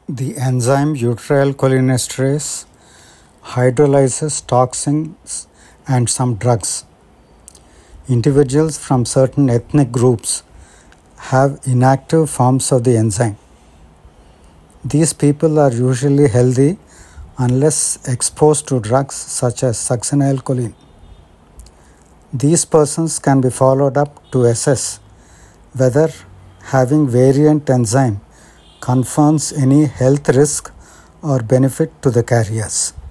The enzyme butyrylcholinesterase hydrolyzes toxins and some drugs. Individuals from certain ethnic groups have inactive forms of the enzyme. These people are usually healthy unless exposed to drugs such as succinylcholine. These persons can be followed up to assess whether having variant enzyme confers any health risk or benefit to the carriers.